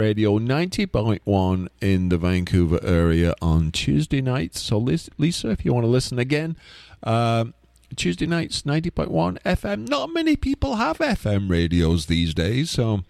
Radio 90.1 in the Vancouver area on Tuesday nights. So, Lisa, if you want to listen again, Tuesday nights, 90.1 FM. Not many people have FM radios these days, so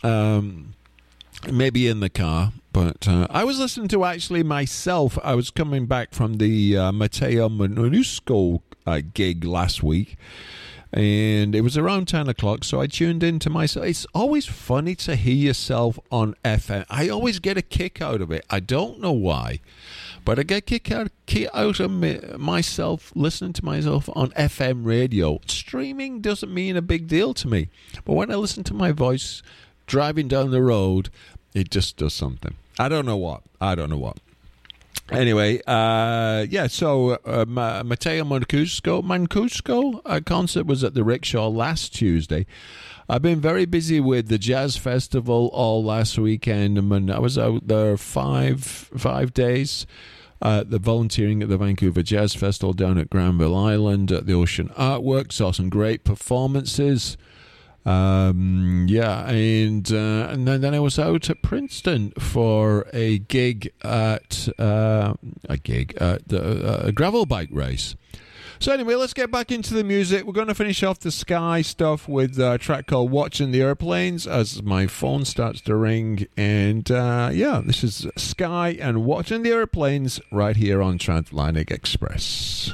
maybe in the car. But I was listening to actually myself. I was coming back from the Matteo Manusco gig last week. And it was around 10 o'clock, so I tuned in to myself. It's always funny to hear yourself on FM. I always get a kick out of it. I don't know why, but I get a kick out of myself listening to myself on FM radio. Streaming doesn't mean a big deal to me, but when I listen to my voice driving down the road, it just does something. I don't know what. Anyway, so Matteo Mancuso concert was at the Rickshaw last Tuesday. I've been very busy with the Jazz Festival all last weekend. I was out there five days, the volunteering at the Vancouver Jazz Festival down at Granville Island at the Ocean Artwork. Saw some great performances. And then I was out at Princeton for a gig at a gravel bike race. So anyway, let's get back into the music. We're going to finish off the Sky stuff with a track called Watching the Airplanes as my phone starts to ring. And this is Sky and Watching the Airplanes right here on Transatlantic Express.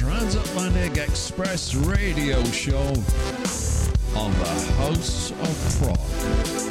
Transatlantic Express radio show on the House of Prog.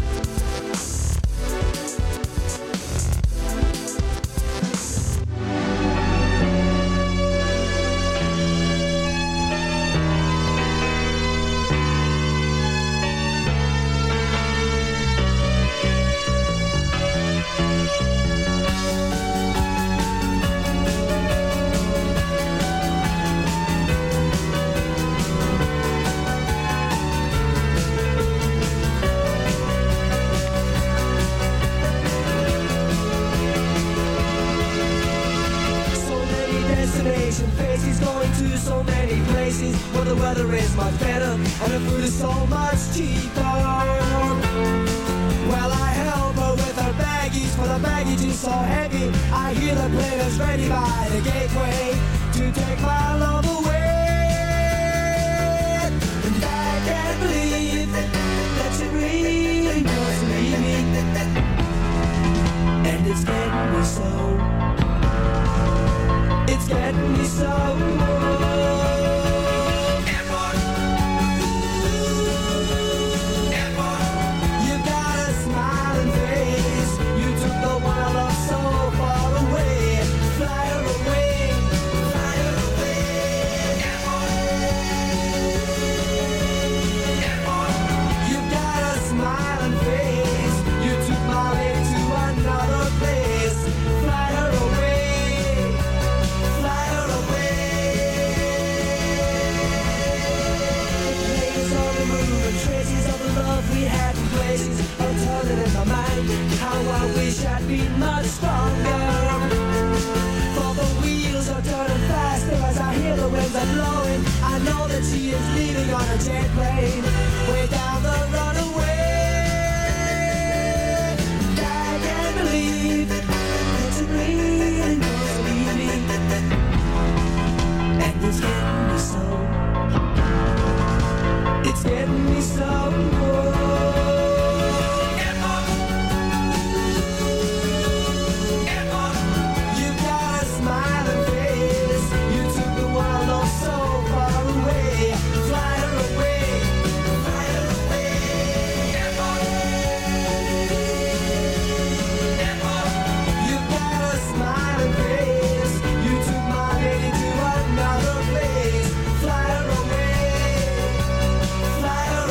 Fly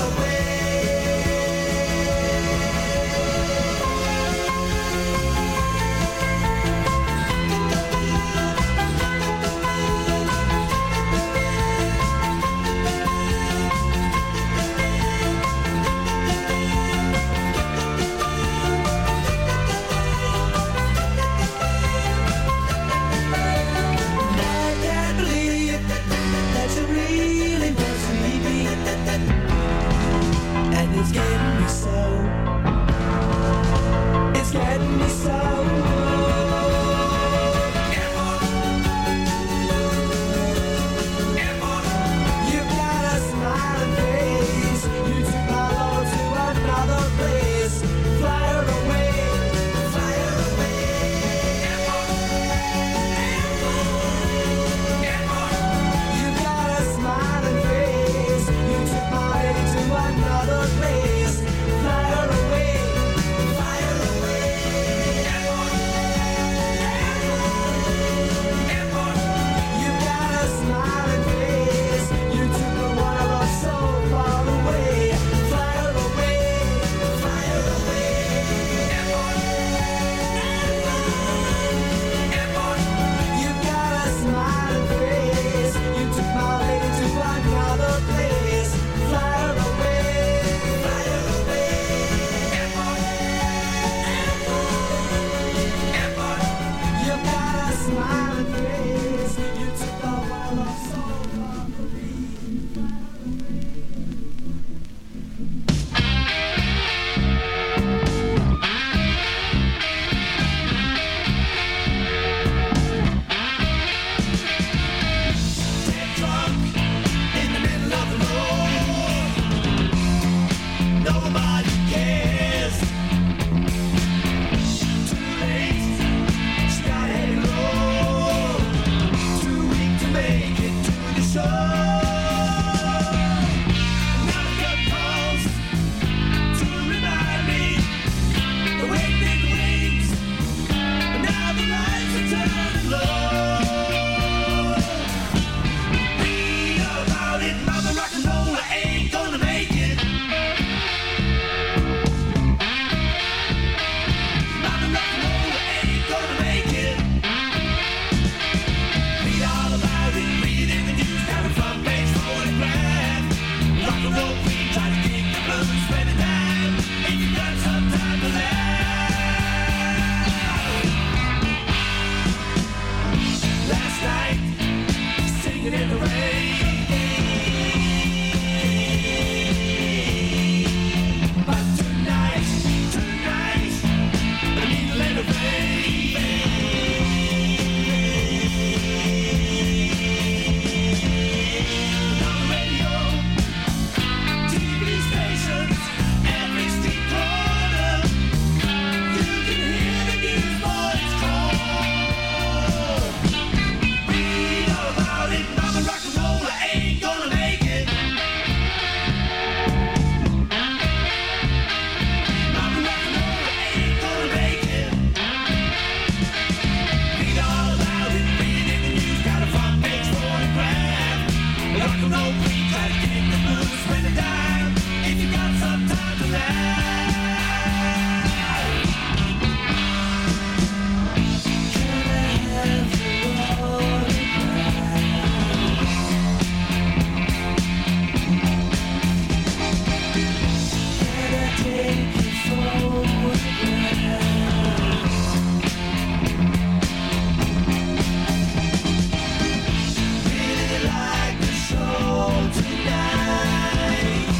Really like the show tonight.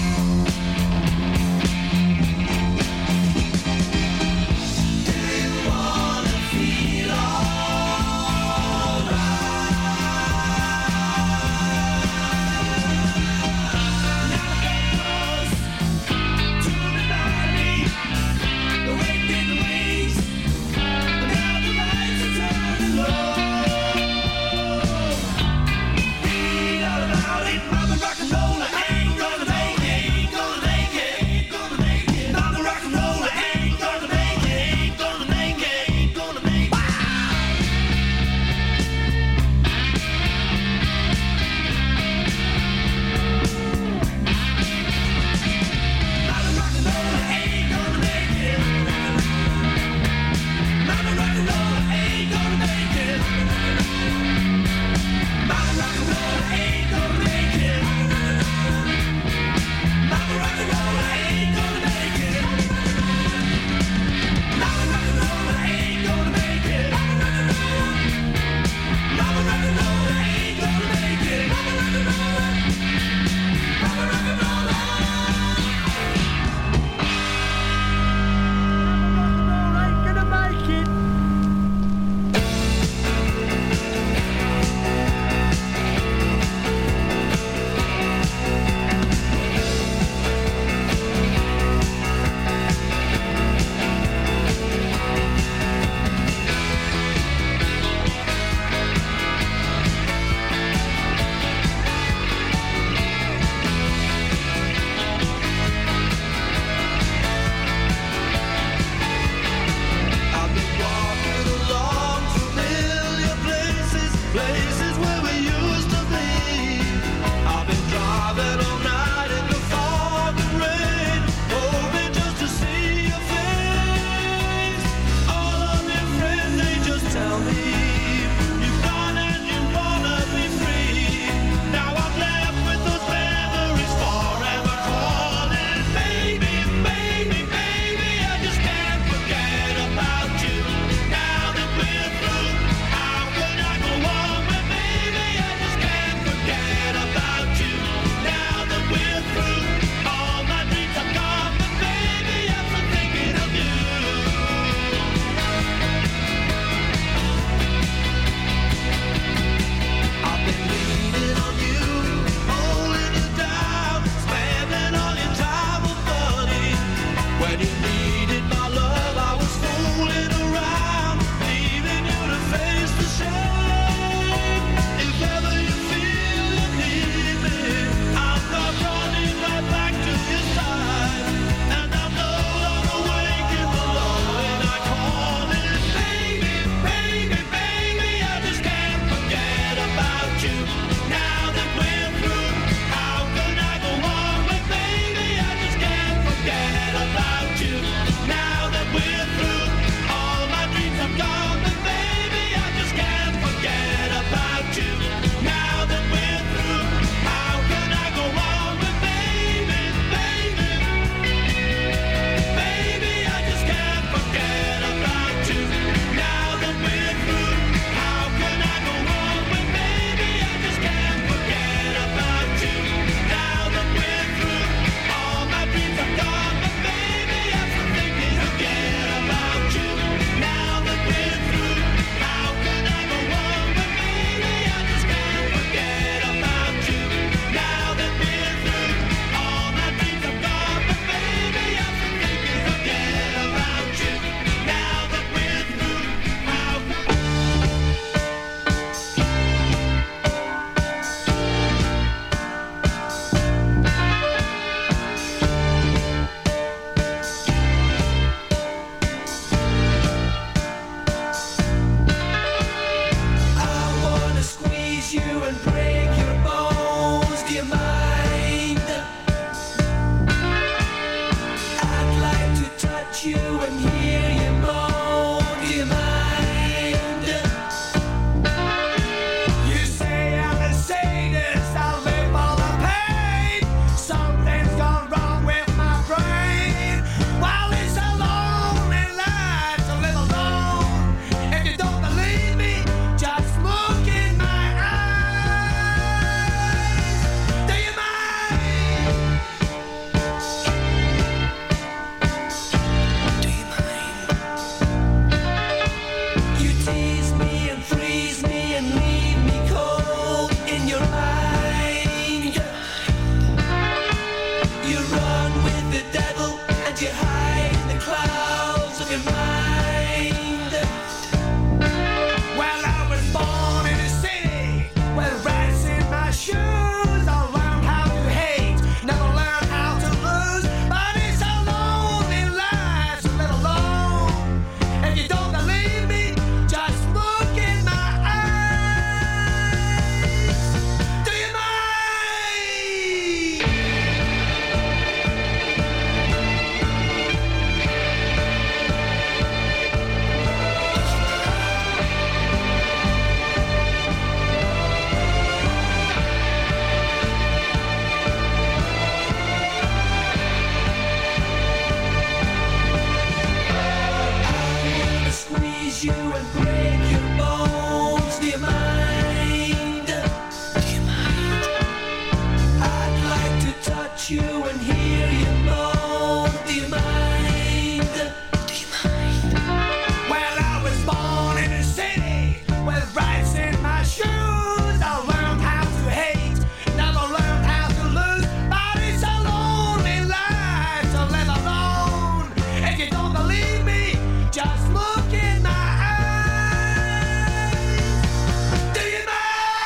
touch you and hear you moan. Do you mind? Do you mind? Well, I was born in a city with rights in my shoes. I learned how to hate, never learned how to lose. But it's a lonely life to live alone. If you don't believe me, just look in my eyes. Do you mind?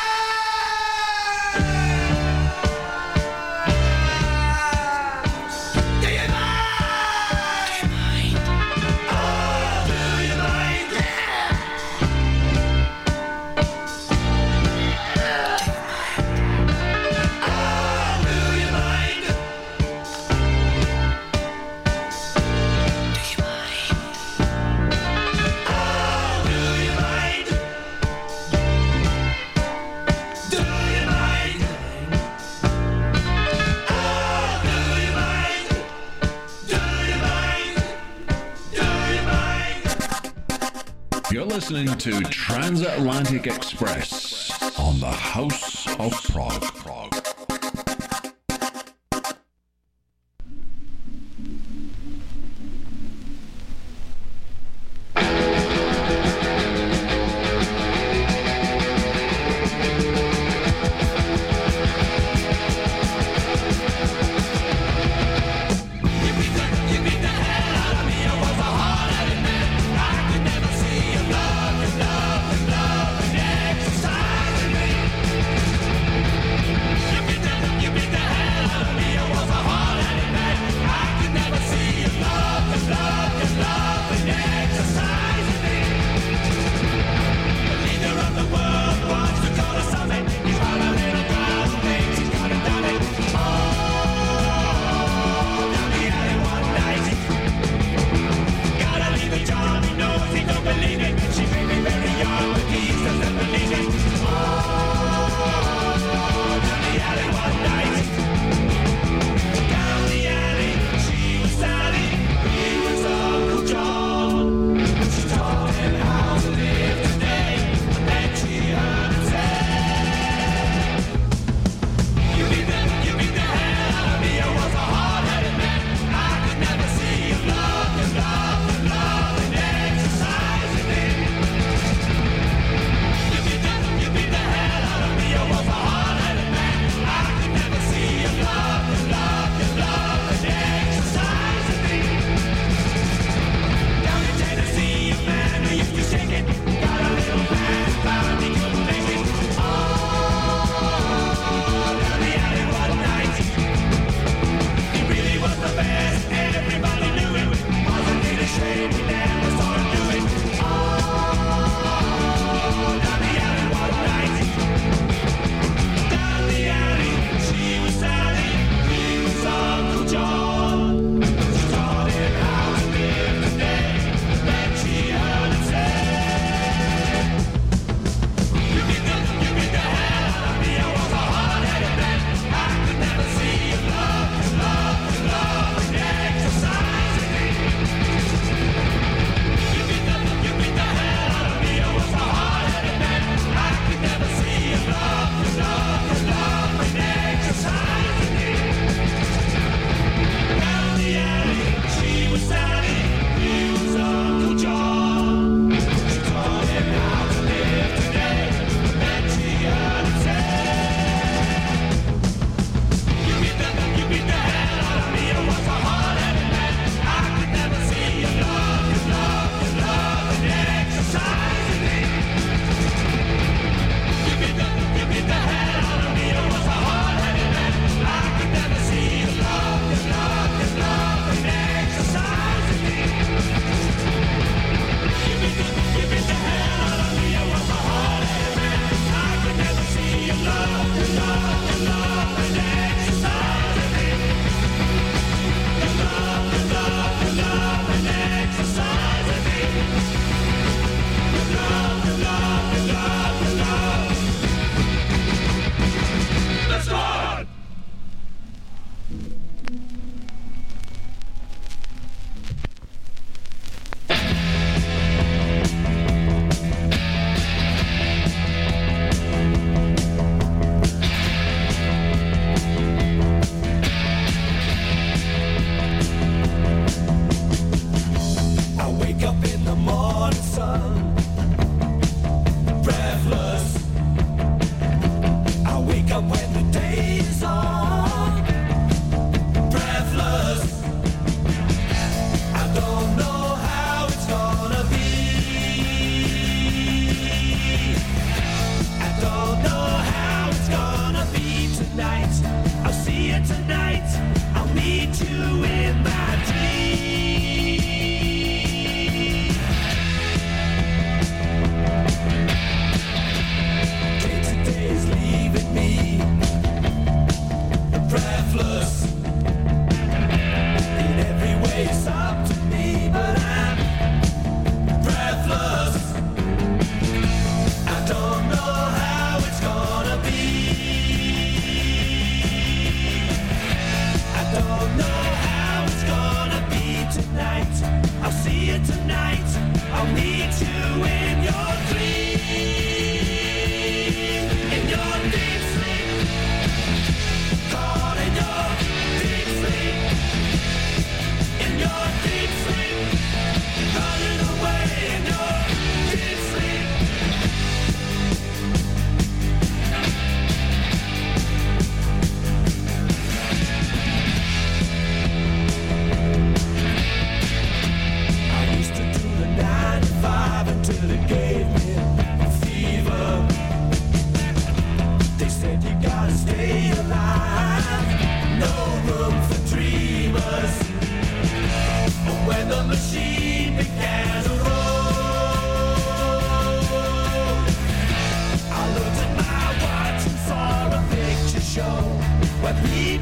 Do you mind? Oh, do you mind? Yeah. Oh, do you mind? Do you mind? Oh, do you mind? Do you mind? Oh, do you mind? Do you mind? Do you mind? You're listening to Transatlantic Express on the House of Prague. You beat the hell out of me. I was a hard-headed man. I could never see your love and exercising me.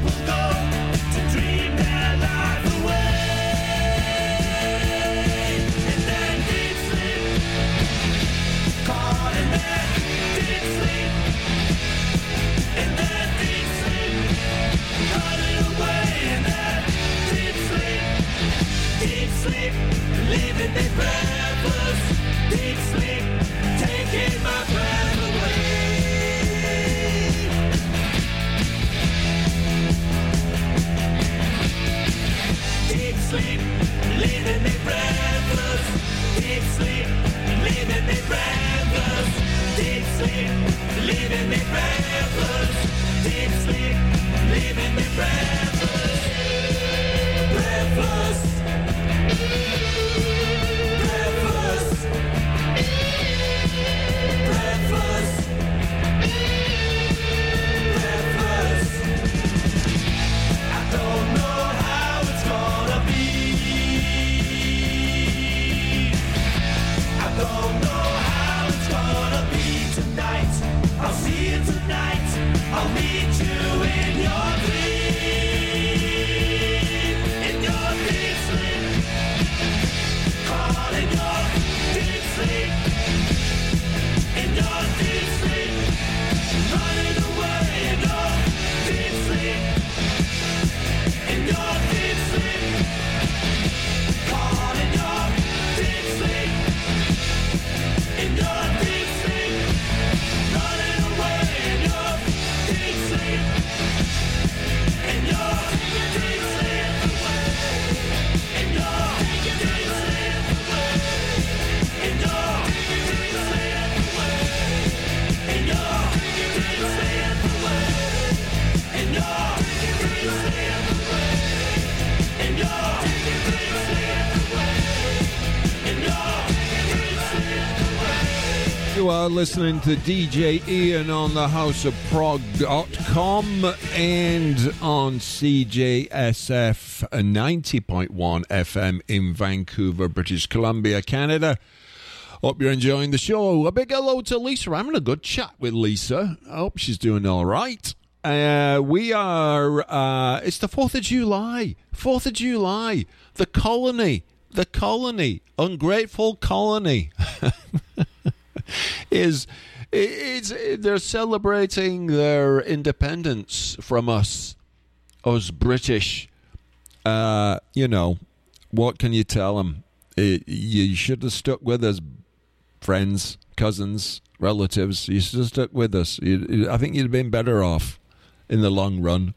people go to dream their life away. And then deep sleep, caught in that deep sleep. And then deep sleep, running away in that deep sleep, leaving me breathless. Deep sleep, taking my breath away. Deep sleep, leaving me breathless. Deep sleep, leaving me breathless. Deep sleep, leaving me breathless. Deep sleep, leaving me breathless. Breathless. Breathless. Breathless. Breathless. I don't know how it's gonna be. I don't know how it's gonna be tonight. I'll see you tonight. I'll meet you in your dream. In your deep sleep. Caught in your deep sleep. In your deep sleep. Running away in your deep sleep. In your deep sleep. Caught in your deep sleep. In your deep sleep. Running away in your deep sleep. In your deep sleep. In your deep sleep. In your deep sleep. In your deep sleep. In your deep sleep. In your deep sleep. In your deep sleep. You are listening to DJ Ian on the houseofprog.com and on CJSF 90.1 FM in Vancouver, British Columbia, Canada. Hope you're enjoying the show. A big hello to Lisa. I'm having a good chat with Lisa. I hope she's doing all right. We are, it's the 4th of July. 4th of July. The colony, ungrateful colony. They're celebrating their independence from us British. You know, what can you tell them? You should have stuck with us, friends, cousins, relatives. You should have stuck with us. I think you'd have been better off in the long run.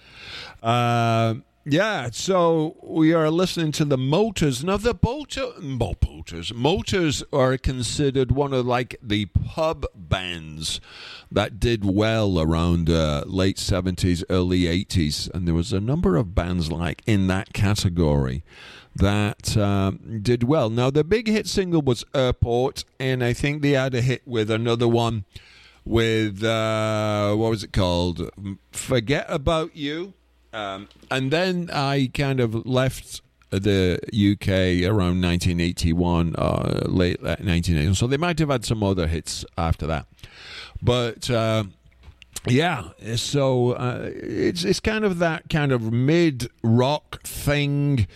Yeah, so we are listening to the Motors. Now, the Motors are considered one of like the pub bands that did well around late 70s, early 80s. And there was a number of bands like in that category that did well. Now, the big hit single was Airport, and I think they had a hit with another one with, what was it called? Forget About You. And then I kind of left the UK around 1981, late 1980. So they might have had some other hits after that. But yeah, so it's kind of that kind of mid-rock thing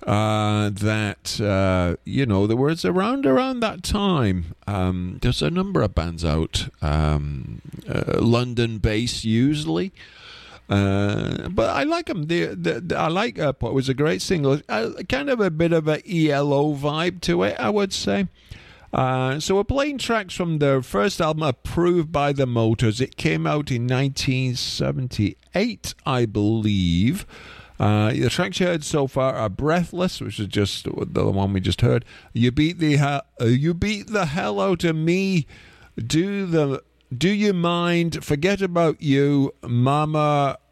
that, you know, there was around that time. There's a number of bands out, London-based usually. But I like them. I like Airport. It was a great single. Kind of a bit of a ELO vibe to it, I would say. So we're playing tracks from their first album, Approved by the Motors. It came out in 1978, I believe. The tracks you heard so far are Breathless, which is just the one we just heard. You beat the hell out of me. Do you mind? Forget About You, Mama